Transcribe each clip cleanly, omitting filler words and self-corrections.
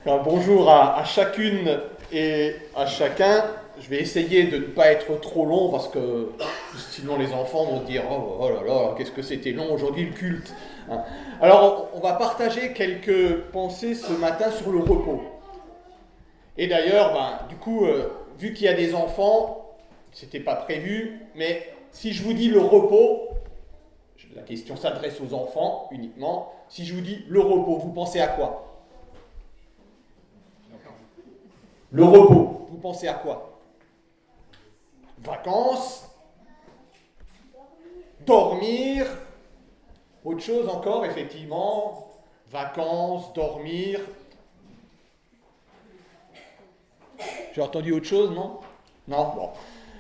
Alors, bonjour à chacune et à chacun. Je vais essayer de ne pas être trop long parce que sinon les enfants vont dire oh là là, qu'est-ce que c'était long aujourd'hui le culte. Hein. Alors on va partager quelques pensées ce matin sur le repos. Et d'ailleurs, du coup, vu qu'il y a des enfants, c'était pas prévu, mais si je vous dis le repos, la question s'adresse aux enfants uniquement. Si je vous dis le repos, vous pensez à quoi ? Le repos, vous pensez à quoi ? Vacances, dormir, autre chose encore, effectivement. Vacances, dormir. J'ai entendu autre chose, non ? Non, bon.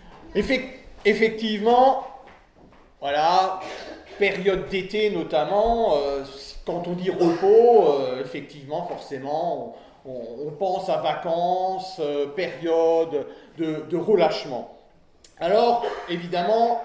Effectivement, voilà, période d'été notamment, quand on dit repos, effectivement, forcément, on pense à vacances, période de relâchement. Alors, évidemment,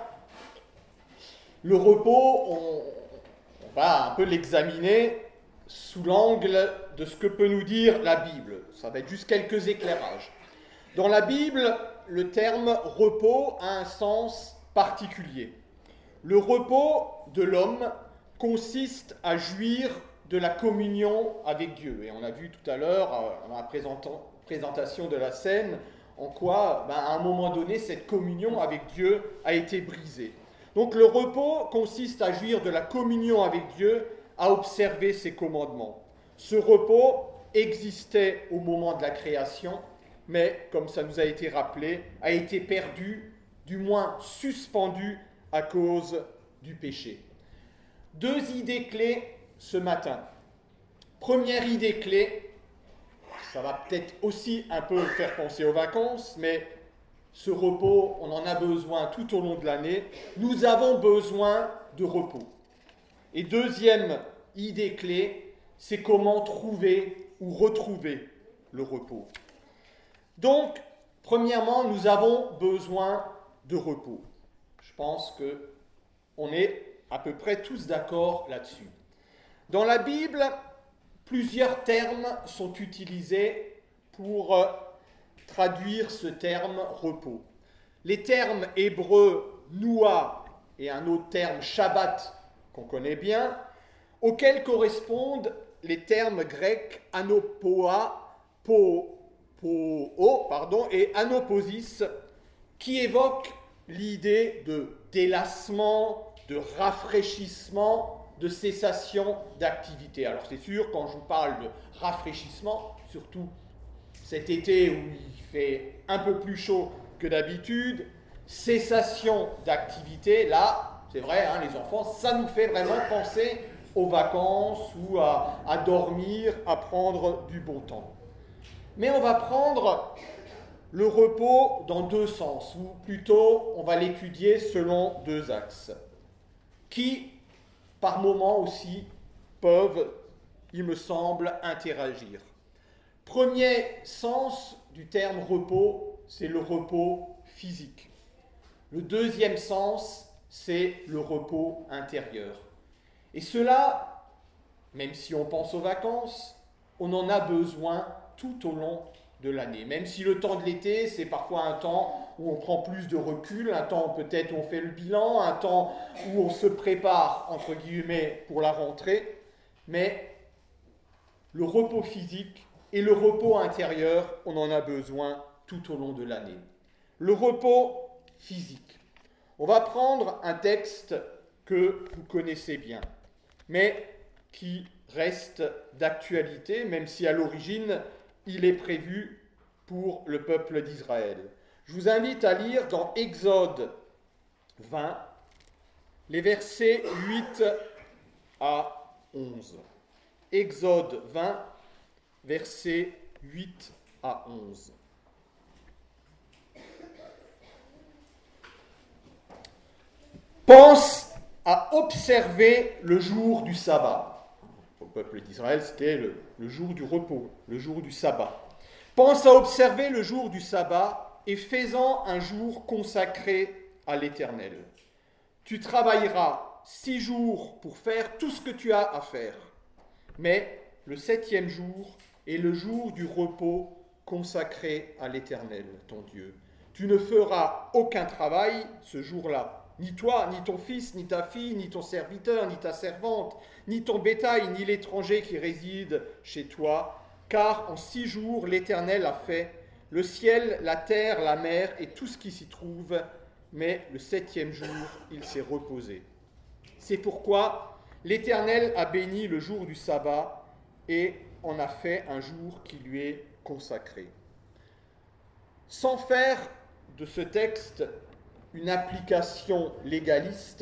le repos, on va un peu l'examiner sous l'angle de ce que peut nous dire la Bible. Ça va être juste quelques éclairages. Dans la Bible, le terme repos a un sens particulier. Le repos de l'homme consiste à jouir de la communion avec Dieu. Et on a vu tout à l'heure, dans la présentation de la scène, en quoi, à un moment donné, cette communion avec Dieu a été brisée. Donc le repos consiste à jouir de la communion avec Dieu, à observer ses commandements. Ce repos existait au moment de la création, mais, comme ça nous a été rappelé, a été perdu, du moins suspendu à cause du péché. Deux idées clés ce matin. Première idée clé, ça va peut-être aussi un peu faire penser aux vacances, mais ce repos, on en a besoin tout au long de l'année. Nous avons besoin de repos. Et deuxième idée clé, c'est comment trouver ou retrouver le repos. Donc, premièrement, nous avons besoin de repos. Je pense qu'on est à peu près tous d'accord là-dessus. Dans la Bible, plusieurs termes sont utilisés pour traduire ce terme repos. Les termes hébreux noua et un autre terme shabbat qu'on connaît bien, auxquels correspondent les termes grecs anopoa, et anoposis, qui évoquent l'idée de délassement, de rafraîchissement, de cessation d'activité. Alors c'est sûr, quand je vous parle de rafraîchissement, surtout cet été où il fait un peu plus chaud que d'habitude, cessation d'activité, là, c'est vrai, les enfants, ça nous fait vraiment penser aux vacances ou à dormir, à prendre du bon temps. Mais on va prendre le repos dans deux sens, ou plutôt on va l'étudier selon deux axes, qui, par moments aussi, peuvent, il me semble, interagir. Premier sens du terme repos, c'est le repos physique. Le deuxième sens, c'est le repos intérieur. Et cela, même si on pense aux vacances, on en a besoin tout au long de l'année. Même si le temps de l'été, c'est parfois un temps où on prend plus de recul, un temps où peut-être on fait le bilan, un temps où on se prépare, entre guillemets, pour la rentrée. Mais le repos physique et le repos intérieur, on en a besoin tout au long de l'année. Le repos physique. On va prendre un texte que vous connaissez bien, mais qui reste d'actualité, même si à l'origine, il est prévu pour le peuple d'Israël. Je vous invite à lire dans Exode 20, les versets 8 à 11. Exode 20, versets 8 à 11. Pense à observer le jour du sabbat. Au peuple d'Israël, c'était le jour du repos, le jour du sabbat. Pense à observer le jour du sabbat et fais-en un jour consacré à l'Éternel. Tu travailleras 6 jours pour faire tout ce que tu as à faire. Mais le 7e jour, est le jour du repos consacré à l'Éternel, ton Dieu. Tu ne feras aucun travail ce jour-là, ni toi, ni ton fils, ni ta fille, ni ton serviteur, ni ta servante, ni ton bétail, ni l'étranger qui réside chez toi, car en 6 jours l'Éternel a fait le ciel, la terre, la mer et tout ce qui s'y trouve, mais le 7e jour, il s'est reposé. C'est pourquoi l'Éternel a béni le jour du sabbat et en a fait un jour qui lui est consacré. Sans faire de ce texte une application légaliste,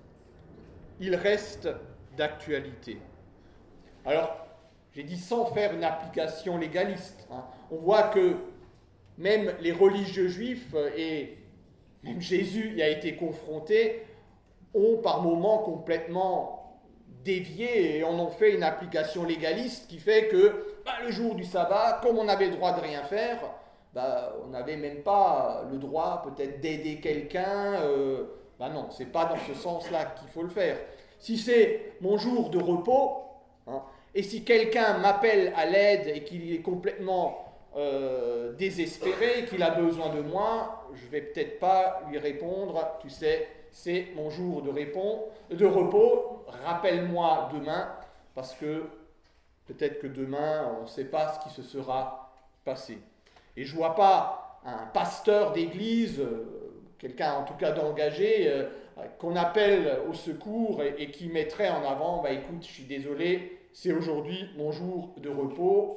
il reste d'actualité. Alors, j'ai dit sans faire une application légaliste. On voit que même les religieux juifs et même Jésus y a été confronté, ont par moments complètement dévié et en ont fait une application légaliste qui fait que le jour du sabbat, comme on avait le droit de rien faire, on n'avait même pas le droit peut-être d'aider quelqu'un. Non, c'est pas dans ce sens-là qu'il faut le faire. Si c'est mon jour de repos, et si quelqu'un m'appelle à l'aide et qu'il est complètement désespéré, qu'il a besoin de moi, je vais peut-être pas lui répondre, tu sais, c'est mon jour de repos, rappelle-moi demain, parce que peut-être que demain, on ne sait pas ce qui se sera passé. Et je ne vois pas un pasteur d'église, quelqu'un en tout cas d'engagé, qu'on appelle au secours et qui mettrait en avant, écoute, je suis désolé, c'est aujourd'hui mon jour de repos,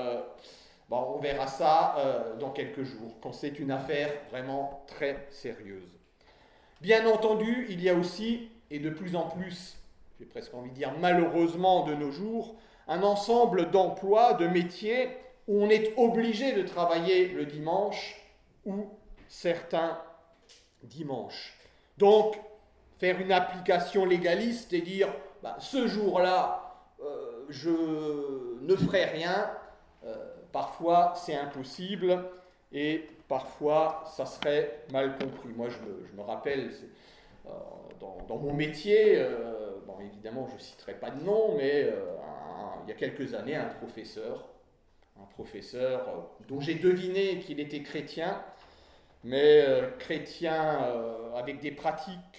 on verra ça dans quelques jours, quand c'est une affaire vraiment très sérieuse. Bien entendu, il y a aussi, et de plus en plus, j'ai presque envie de dire malheureusement de nos jours, un ensemble d'emplois, de métiers où on est obligé de travailler le dimanche ou certains dimanches. Donc, faire une application légaliste et dire ce jour-là, je ne ferai rien, parfois c'est impossible et parfois ça serait mal compris. Moi je me rappelle dans mon métier, évidemment je ne citerai pas de nom, mais il y a quelques années un professeur dont j'ai deviné qu'il était chrétien, mais chrétien avec des pratiques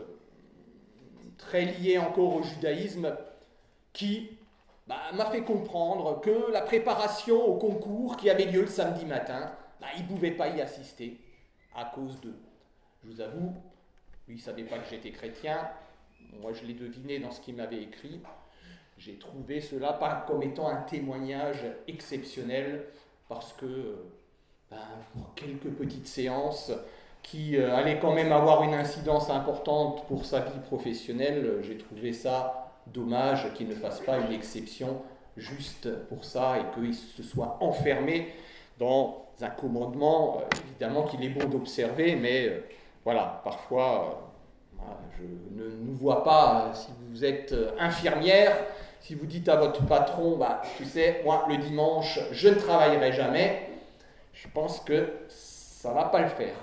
très liées encore au judaïsme, qui m'a fait comprendre que la préparation au concours qui avait lieu le samedi matin, il ne pouvait pas y assister à cause d'eux. Je vous avoue, lui il ne savait pas que j'étais chrétien, moi je l'ai deviné dans ce qu'il m'avait écrit. J'ai trouvé cela pas comme étant un témoignage exceptionnel, parce que pour quelques petites séances qui allaient quand même avoir une incidence importante pour sa vie professionnelle, j'ai trouvé ça dommage qu'il ne fasse pas une exception juste pour ça et qu'il se soit enfermé dans un commandement, évidemment qu'il est bon d'observer, mais parfois je ne nous vois pas. Si vous êtes infirmière, si vous dites à votre patron, tu sais, moi le dimanche je ne travaillerai jamais, je pense que ça ne va pas le faire.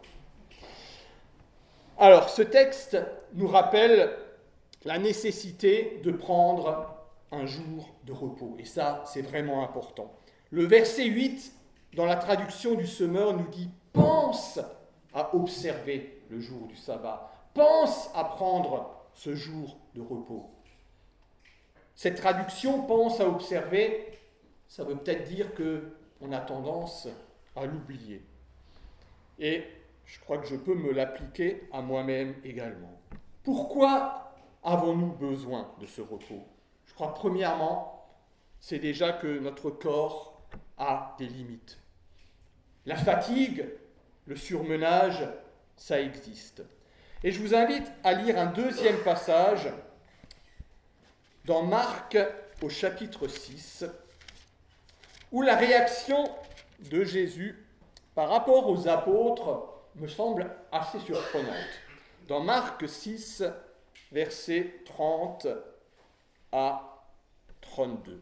Alors ce texte nous rappelle la nécessité de prendre un jour de repos. Et ça, c'est vraiment important. Le verset 8, dans la traduction du Semeur, nous dit « Pense à observer le jour du sabbat. Pense à prendre ce jour de repos. » Cette traduction « pense à observer », ça veut peut-être dire qu'on a tendance à l'oublier. Et je crois que je peux me l'appliquer à moi-même également. Pourquoi avons-nous besoin de ce repos ? Je crois que premièrement, c'est déjà que notre corps a des limites. La fatigue, le surmenage, ça existe. Et je vous invite à lire un deuxième passage dans Marc au chapitre 6, où la réaction de Jésus par rapport aux apôtres me semble assez surprenante. Dans Marc 6, versets 30 à 32.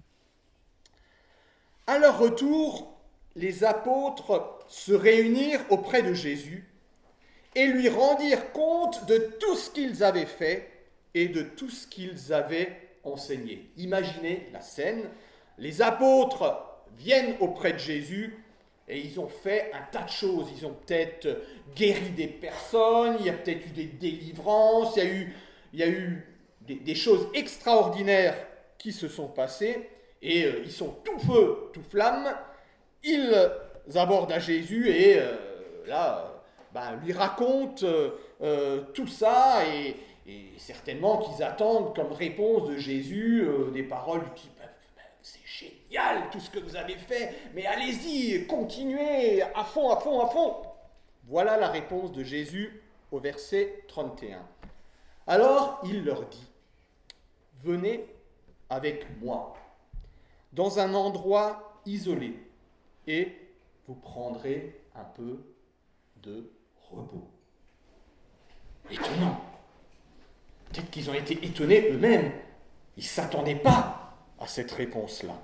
À leur retour, les apôtres se réunirent auprès de Jésus et lui rendirent compte de tout ce qu'ils avaient fait et de tout ce qu'ils avaient enseigné. Imaginez la scène, les apôtres viennent auprès de Jésus et ils ont fait un tas de choses. Ils ont peut-être guéri des personnes, il y a peut-être eu des délivrances, il y a eu des choses extraordinaires qui se sont passées et ils sont tout feu, tout flamme. Ils abordent à Jésus et lui racontent tout ça et certainement qu'ils attendent comme réponse de Jésus des paroles du type « C'est génial tout ce que vous avez fait, mais allez-y, continuez à fond, à fond, à fond !» Voilà la réponse de Jésus au verset 31. Alors il leur dit « Venez avec moi dans un endroit isolé et vous prendrez un peu de repos. » Étonnant. Peut-être qu'ils ont été étonnés eux-mêmes. Ils ne s'attendaient pas à cette réponse-là.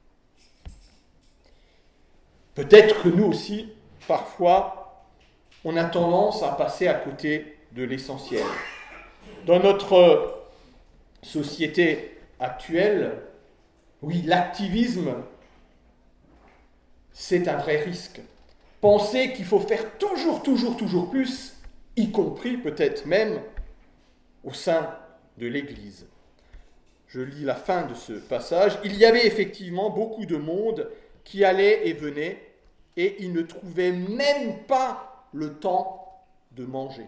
Peut-être que nous aussi, parfois, on a tendance à passer à côté de l'essentiel. Dans notre société actuelle, oui, l'activisme, c'est un vrai risque. Penser qu'il faut faire toujours plus, y compris peut-être même au sein de l'Église. Je lis la fin de ce passage. Il y avait effectivement beaucoup de monde qui allait et venait, et ils ne trouvaient même pas le temps de manger.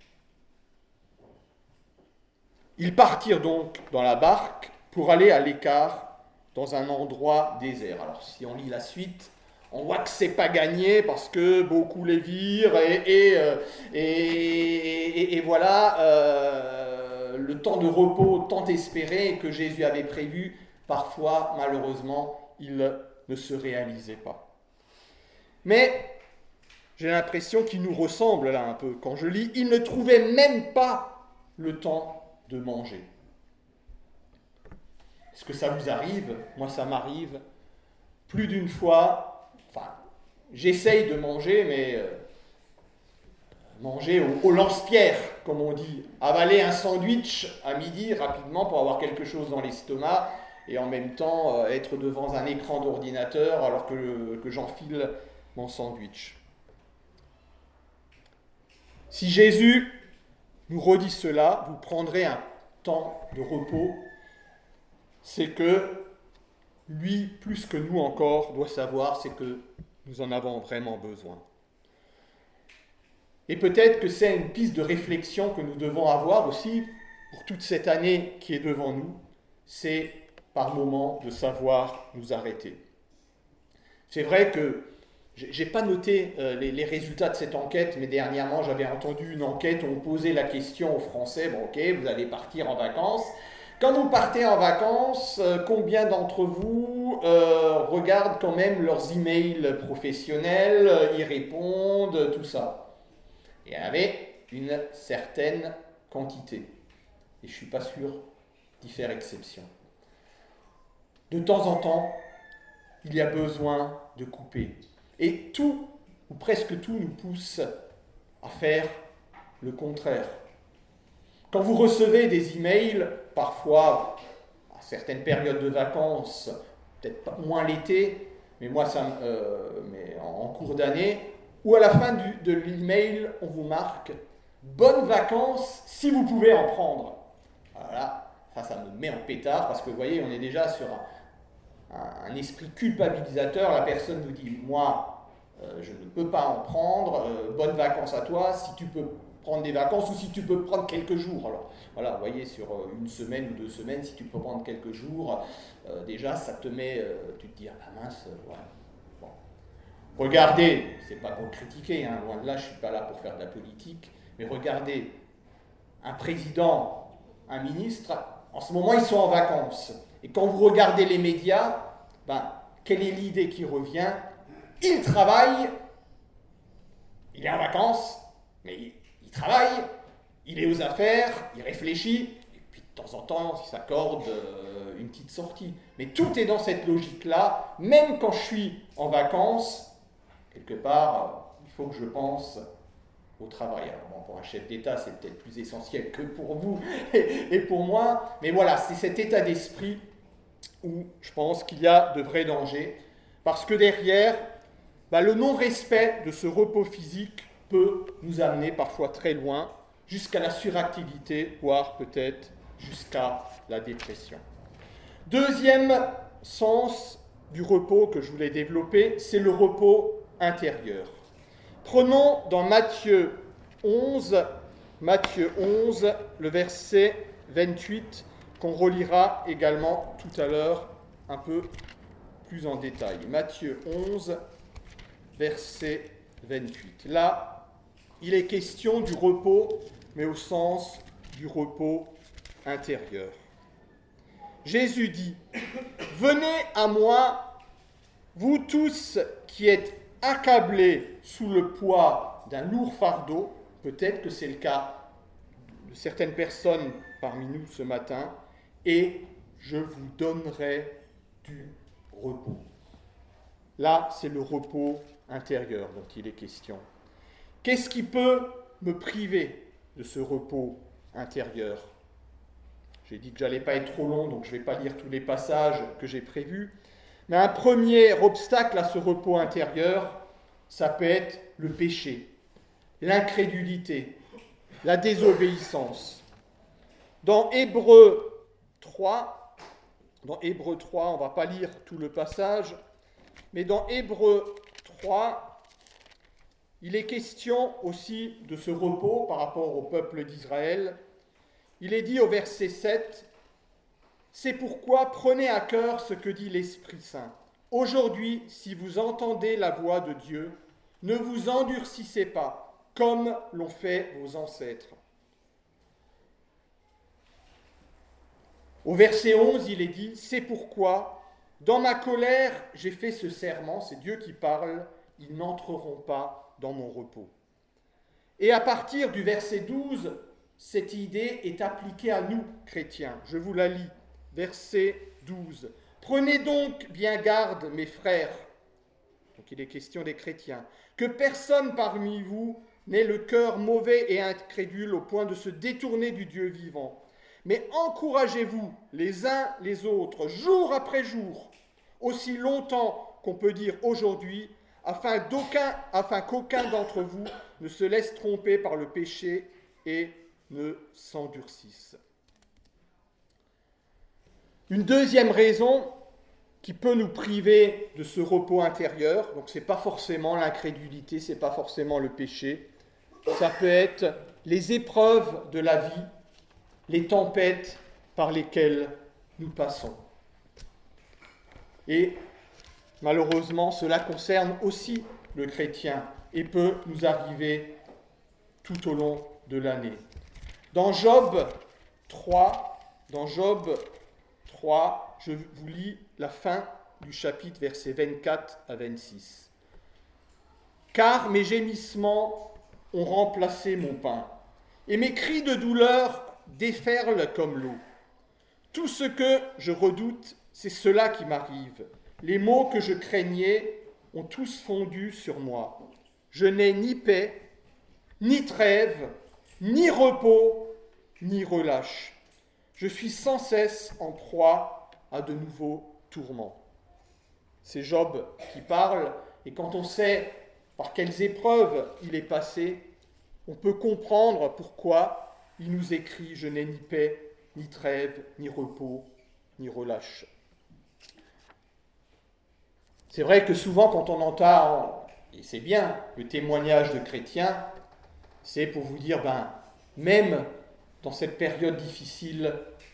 Ils partirent donc dans la barque pour aller à l'écart dans un endroit désert. Alors si on lit la suite, on voit que c'est pas gagné parce que beaucoup les virent et voilà, le temps de repos tant espéré que Jésus avait prévu, parfois malheureusement il ne se réalisait pas. Mais j'ai l'impression qu'il nous ressemble là un peu. Quand je lis, il ne trouvait même pas le temps de manger. Est-ce que ça vous arrive ? Moi ça m'arrive plus d'une fois. Enfin, j'essaye de manger, mais manger au lance-pierre, comme on dit. Avaler un sandwich à midi rapidement pour avoir quelque chose dans l'estomac et en même temps être devant un écran d'ordinateur alors que j'enfile mon sandwich. Si Jésus nous redit cela, vous prendrez un temps de repos, c'est que lui, plus que nous encore, doit savoir, c'est que nous en avons vraiment besoin. Et peut-être que c'est une piste de réflexion que nous devons avoir aussi pour toute cette année qui est devant nous, c'est par moments de savoir nous arrêter. C'est vrai que je n'ai pas noté les résultats de cette enquête, mais dernièrement j'avais entendu une enquête où on posait la question aux Français, bon ok, vous allez partir en vacances. Quand vous partez en vacances, combien d'entre vous regardent quand même leurs emails professionnels, y répondent, tout ça ? Et il y avait une certaine quantité. Et je ne suis pas sûr d'y faire exception. De temps en temps, il y a besoin de couper. Et tout, ou presque tout, nous pousse à faire le contraire. Quand vous recevez des emails, parfois, à certaines périodes de vacances, peut-être pas moins l'été, mais moi, mais en cours d'année, ou à la fin de l'email, on vous marque « Bonnes vacances si vous pouvez en prendre ». Voilà, ça me met en pétard, parce que vous voyez, on est déjà sur un esprit culpabilisateur. La personne vous dit « Moi, je ne peux pas en prendre, bonnes vacances à toi, si tu peux prendre des vacances ou si tu peux prendre quelques jours. » Alors voilà, vous voyez, sur une semaine ou 2 semaines, si tu peux prendre quelques jours, déjà ça te met, tu te dis « Ah bah mince, ouais. » Bon. Regardez, c'est pas pour critiquer, hein, loin de là, je suis pas là pour faire de la politique, mais regardez, un président, un ministre, en ce moment ils sont en vacances. Et quand vous regardez les médias, quelle est l'idée qui revient ? Il travaille, il est en vacances, mais il travaille, il est aux affaires, il réfléchit, et puis de temps en temps, il s'accorde une petite sortie. Mais tout est dans cette logique-là. Même quand je suis en vacances, quelque part, il faut que je pense au travail. Alors bon, pour un chef d'État, c'est peut-être plus essentiel que pour vous et pour moi, mais voilà, c'est cet état d'esprit où je pense qu'il y a de vrais dangers, parce que derrière, le non-respect de ce repos physique peut nous amener parfois très loin, jusqu'à la suractivité, voire peut-être jusqu'à la dépression. Deuxième sens du repos que je voulais développer, c'est le repos intérieur. Prenons dans Matthieu 11, le verset 28, qu'on relira également tout à l'heure un peu plus en détail. Matthieu 11, verset 28. Là, il est question du repos, mais au sens du repos intérieur. Jésus dit, « Venez à moi, vous tous qui êtes accablés sous le poids d'un lourd fardeau, peut-être que c'est le cas de certaines personnes parmi nous ce matin, et je vous donnerai du repos. » Là, c'est le repos intérieur dont il est question. Qu'est-ce qui peut me priver de ce repos intérieur ? J'ai dit que je n'allais pas être trop long, donc je ne vais pas lire tous les passages que j'ai prévus. Mais un premier obstacle à ce repos intérieur, ça peut être le péché, l'incrédulité, la désobéissance. Dans Hébreux 3, on ne va pas lire tout le passage, mais dans Hébreux 3, il est question aussi de ce repos par rapport au peuple d'Israël. Il est dit au verset 7, « C'est pourquoi prenez à cœur ce que dit l'Esprit Saint. Aujourd'hui, si vous entendez la voix de Dieu, ne vous endurcissez pas, comme l'ont fait vos ancêtres. » Au verset 11, il est dit, « C'est pourquoi, dans ma colère, j'ai fait ce serment, c'est Dieu qui parle, ils n'entreront pas dans mon repos. » Et à partir du verset 12, cette idée est appliquée à nous, chrétiens. Je vous la lis, verset 12. « Prenez donc bien garde, mes frères, » donc il est question des chrétiens, « que personne parmi vous n'ait le cœur mauvais et incrédule au point de se détourner du Dieu vivant. Mais encouragez-vous les uns les autres, jour après jour, aussi longtemps qu'on peut dire aujourd'hui, afin qu'aucun d'entre vous ne se laisse tromper par le péché et ne s'endurcisse. » Une deuxième raison qui peut nous priver de ce repos intérieur, donc ce n'est pas forcément l'incrédulité, ce n'est pas forcément le péché, ça peut être les épreuves de la vie, les tempêtes par lesquelles nous passons. Et malheureusement, cela concerne aussi le chrétien et peut nous arriver tout au long de l'année. Dans Job 3, je vous lis la fin du chapitre, versets 24 à 26. « Car mes gémissements ont remplacé mon pain, et mes cris de douleur déferlent comme l'eau. Tout ce que je redoute, c'est cela qui m'arrive. Les maux que je craignais ont tous fondu sur moi. Je n'ai ni paix, ni trêve, ni repos, ni relâche. Je suis sans cesse en proie à de nouveaux tourments. » C'est Job qui parle, et quand on sait par quelles épreuves il est passé, on peut comprendre pourquoi il nous écrit « Je n'ai ni paix, ni trêve, ni repos, ni relâche. » C'est vrai que souvent quand on entend, et c'est bien, le témoignage de chrétiens, c'est pour vous dire, même dans cette période difficile,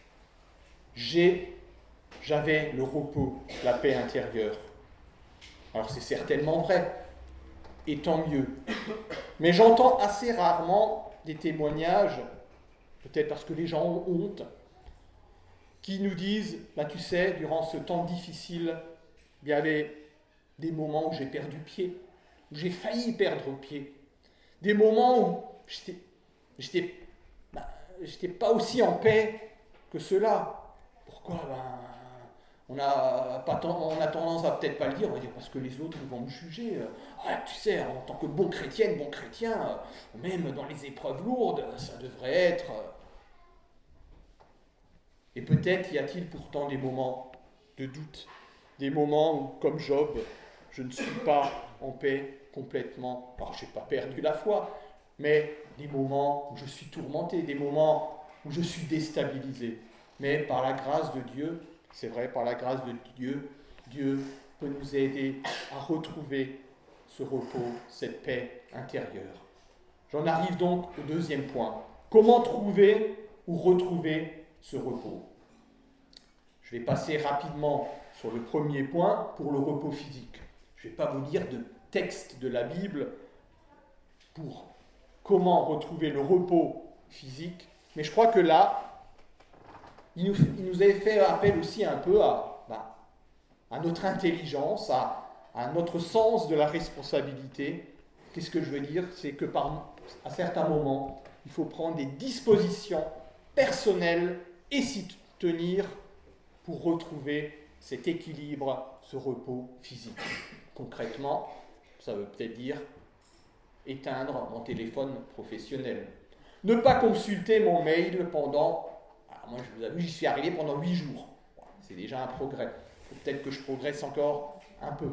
j'avais le repos, la paix intérieure. Alors c'est certainement vrai, et tant mieux. Mais j'entends assez rarement des témoignages, peut-être parce que les gens ont honte, qui nous disent, tu sais, durant ce temps difficile, il y avait des moments où j'ai perdu pied, où j'ai failli perdre pied, des moments où j'étais pas aussi en paix que cela. Pourquoi ? On a tendance à peut-être pas le dire, on va dire parce que les autres vont me juger. Tu sais, en tant que bon chrétien, même dans les épreuves lourdes, ça devrait être. Et peut-être y a-t-il pourtant des moments de doute, des moments où, comme Job, je ne suis pas en paix complètement. Alors, je n'ai pas perdu la foi, mais des moments où je suis tourmenté, des moments où je suis déstabilisé. Mais par la grâce de Dieu, c'est vrai, par la grâce de Dieu, Dieu peut nous aider à retrouver ce repos, cette paix intérieure. J'en arrive donc au deuxième point. Comment trouver ou retrouver ce repos ? Je vais passer rapidement sur le premier point pour le repos physique. Je ne vais pas vous lire de texte de la Bible pour comment retrouver le repos physique, mais je crois que là, il nous avait fait appel aussi un peu à notre intelligence, à notre sens de la responsabilité. Qu'est-ce que je veux dire ? C'est que à certains moments, il faut prendre des dispositions personnelles et s'y tenir pour retrouver cet équilibre, ce repos physique. Concrètement, ça veut peut-être dire éteindre mon téléphone professionnel. Ne pas consulter mon mail pendant... moi, je vous avoue, j'y suis arrivé pendant 8 jours. C'est déjà un progrès. Peut-être que je progresse encore un peu.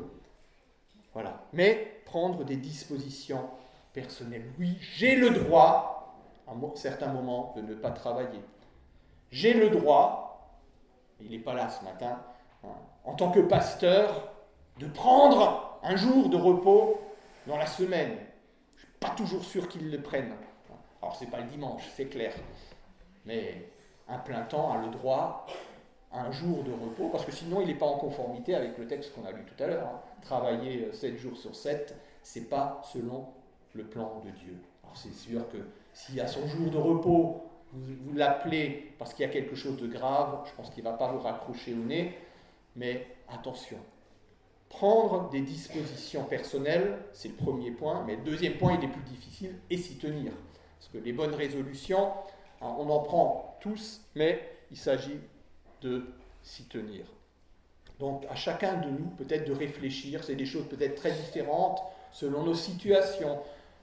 Voilà. Mais prendre des dispositions personnelles. Oui, j'ai le droit, à certains moments, de ne pas travailler. J'ai le droit, il n'est pas là ce matin, en tant que pasteur, de prendre un jour de repos dans la semaine. Je ne suis pas toujours sûr qu'ils le prennent. Alors, ce n'est pas le dimanche, c'est clair. Mais un plein temps a le droit à un jour de repos, parce que sinon, il n'est pas en conformité avec le texte qu'on a lu tout à l'heure. Travailler 7 jours sur 7, ce n'est pas selon le plan de Dieu. Alors, c'est sûr que s'il y a son jour de repos, vous l'appelez parce qu'il y a quelque chose de grave, je pense qu'il ne va pas vous raccrocher au nez, mais attention. Prendre des dispositions personnelles, c'est le premier point, mais le deuxième point, il est plus difficile, et s'y tenir. Parce que les bonnes résolutions, on en prend tous, mais il s'agit de s'y tenir. Donc, à chacun de nous, peut-être de réfléchir, c'est des choses peut-être très différentes, selon nos situations,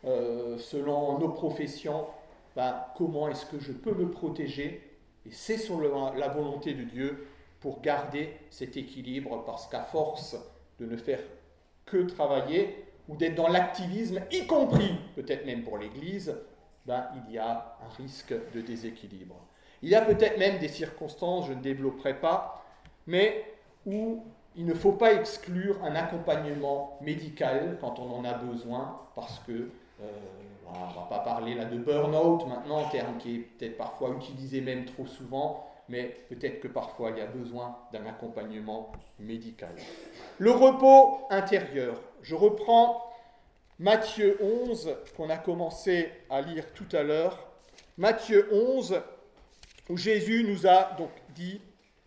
selon nos professions, comment est-ce que je peux me protéger ? Et c'est sur la volonté de Dieu pour garder cet équilibre, parce qu'à force de ne faire que travailler, ou d'être dans l'activisme, y compris peut-être même pour l'Église, il y a un risque de déséquilibre. Il y a peut-être même des circonstances, je ne développerai pas, mais où il ne faut pas exclure un accompagnement médical quand on en a besoin, parce que, on ne va pas parler là de burn-out maintenant, terme qui est peut-être parfois utilisé même trop souvent, mais peut-être que parfois il y a besoin d'un accompagnement médical. Le repos intérieur. Je reprends Matthieu 11, qu'on a commencé à lire tout à l'heure. Matthieu 11, où Jésus nous a donc dit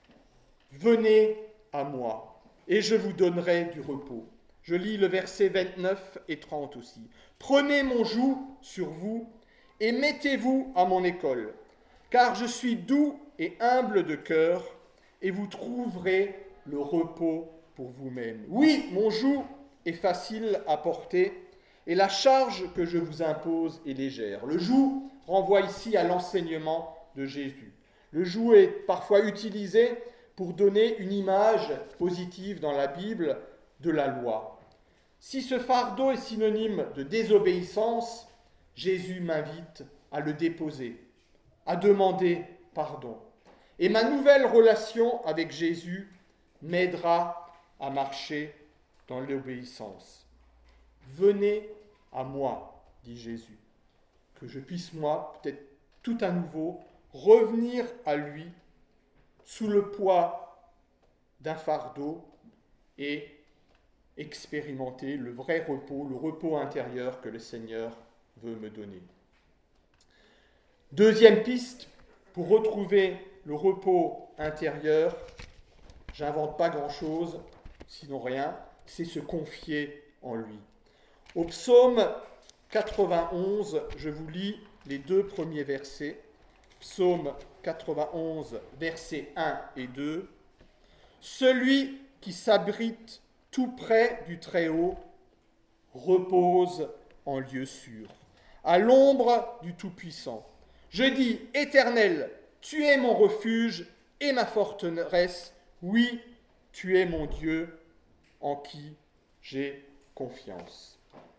« Venez à moi, et je vous donnerai du repos ». Je lis le verset 29 et 30 aussi. « Prenez mon joug sur vous, et mettez-vous à mon école, car je suis doux et humble de cœur, et vous trouverez le repos pour vous-même. Oui, mon joug est facile à porter, et la charge que je vous impose est légère. » Le joug renvoie ici à l'enseignement de Jésus. Le joug est parfois utilisé pour donner une image positive dans la Bible de la loi. Si ce fardeau est synonyme de désobéissance, Jésus m'invite à le déposer, à demander pardon. Et ma nouvelle relation avec Jésus m'aidera à marcher dans l'obéissance. Venez à moi, dit Jésus, que je puisse, moi, peut-être tout à nouveau, revenir à lui sous le poids d'un fardeau et expérimenter le vrai repos, le repos intérieur que le Seigneur veut me donner. Deuxième piste, pour retrouver le repos intérieur, j'invente pas grand-chose, sinon rien, c'est se confier en lui. Au psaume 91, je vous lis les 2 premiers versets. Psaume 91, versets 1 et 2. « Celui qui s'abrite tout près du Très-Haut repose en lieu sûr, à l'ombre du Tout-Puissant. Je dis, Éternel, tu es mon refuge et ma forteresse, oui, tu es mon Dieu en qui j'ai confiance.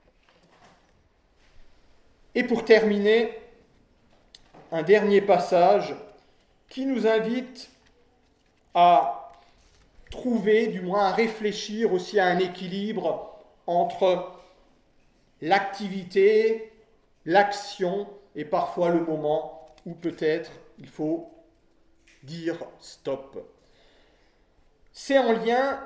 Et pour terminer, un dernier passage qui nous invite à trouver, du moins à réfléchir aussi à un équilibre entre l'activité, l'action et parfois le moment où peut-être il faut dire stop. C'est en lien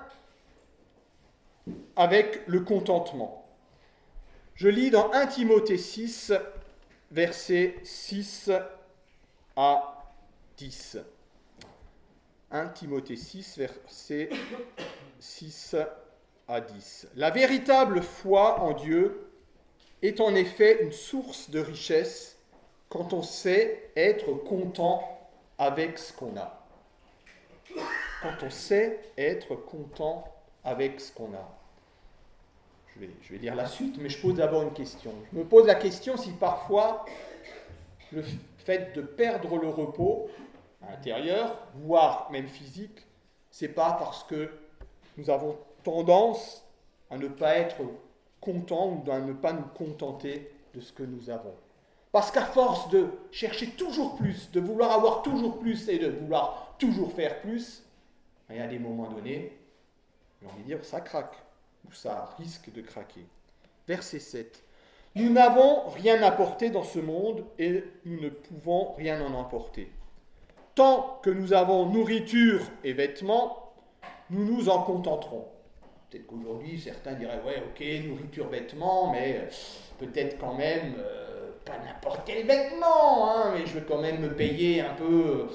avec le contentement. Je lis dans 1 Timothée 6, versets 6 à 10. 1 Timothée 6, versets 6 à 10. La véritable foi en Dieu est en effet une source de richesse quand on sait être content avec ce qu'on a. Quand on sait être content avec ce qu'on a. Je vais lire la suite, mais je pose d'abord une question. Je me pose la question si parfois le fait de perdre le repos intérieur, voire même physique, c'est pas parce que nous avons tendance à ne pas être contents ou à ne pas nous contenter de ce que nous avons. Parce qu'à force de chercher toujours plus, de vouloir avoir toujours plus et de vouloir toujours faire plus, il y a des moments donnés, j'ai envie de dire, ça craque, ou ça risque de craquer. Verset 7. Nous n'avons rien apporté dans ce monde et nous ne pouvons rien en emporter. Tant que nous avons nourriture et vêtements, nous nous en contenterons. Peut-être qu'aujourd'hui, certains diraient, ouais, ok, nourriture, vêtements, mais peut-être quand même, pas n'importe quel vêtement, hein, mais je veux quand même me payer un peu,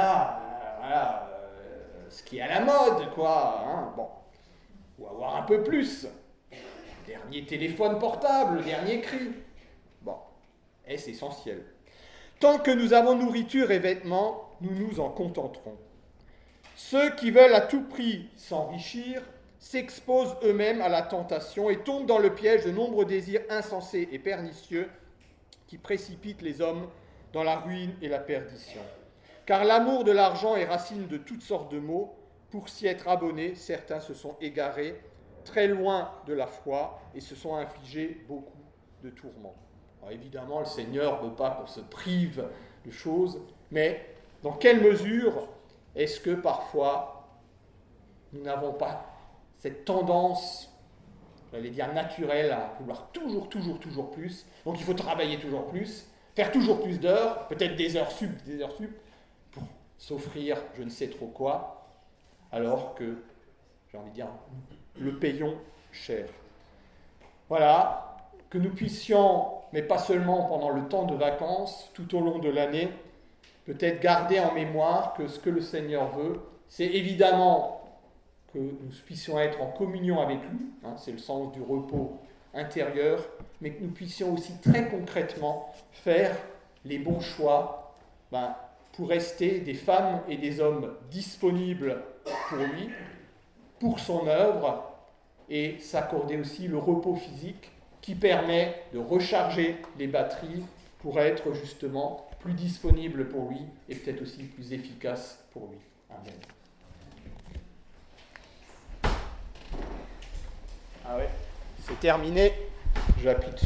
ce qui est à la mode, quoi. Hein, bon. Ou avoir un peu plus. Dernier téléphone portable, dernier cri. Bon, est-ce essentiel. Tant que nous avons nourriture et vêtements, nous nous en contenterons. Ceux qui veulent à tout prix s'enrichir s'exposent eux-mêmes à la tentation et tombent dans le piège de nombreux désirs insensés et pernicieux qui précipitent les hommes dans la ruine et la perdition. Car l'amour de l'argent est racine de toutes sortes de maux. Pour s'y être abonnés, certains se sont égarés très loin de la foi et se sont infligés beaucoup de tourments. Alors évidemment, le Seigneur ne veut pas qu'on se prive de choses, mais dans quelle mesure est-ce que parfois nous n'avons pas cette tendance, j'allais dire naturelle, à vouloir toujours plus. Donc il faut travailler toujours plus, faire toujours plus d'heures, peut-être des heures sup, pour s'offrir je ne sais trop quoi, alors que, j'ai envie de dire, le payons cher. Voilà, que nous puissions, mais pas seulement pendant le temps de vacances, tout au long de l'année, peut-être garder en mémoire que ce que le Seigneur veut, c'est évidemment que nous puissions être en communion avec lui, hein, c'est le sens du repos intérieur, mais que nous puissions aussi très concrètement faire les bons choix pour rester des femmes et des hommes disponibles pour lui, pour son œuvre, et s'accorder aussi le repos physique qui permet de recharger les batteries pour être justement plus disponible pour lui et peut-être aussi plus efficace pour lui. Amen. Ah ouais, c'est terminé. J'appuie dessus.